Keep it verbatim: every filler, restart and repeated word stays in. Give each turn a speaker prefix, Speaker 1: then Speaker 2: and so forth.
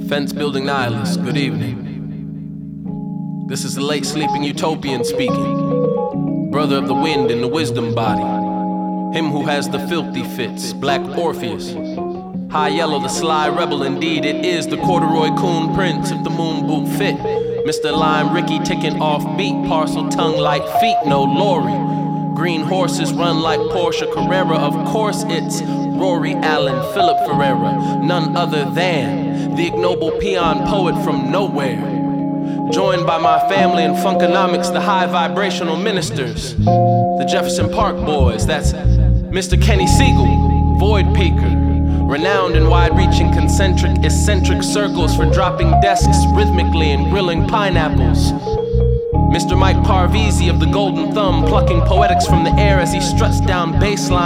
Speaker 1: Fence building nihilists, good evening. This is the late sleeping utopian speaking, brother of the wind in the wisdom body, him who has the filthy fits, black Orpheus. High yellow, the sly rebel, indeed it is the corduroy coon prince if the moon boot fit. Mister Lime Ricky ticking off beat, parcel tongue like feet, no Lori. Green horses run like Porsche Carrera, of course it's Rory Allen, Philip Ferreira, none other than the ignoble peon poet from nowhere. Joined by my family in Funkonomics, the high vibrational ministers, the Jefferson Park boys, that's Mister Kenny Siegel, Void Peaker, renowned in wide-reaching concentric eccentric circles for dropping desks rhythmically and grilling pineapples. Mister Mike Parvizi of the Golden Thumb, plucking poetics from the air as he struts down baseline.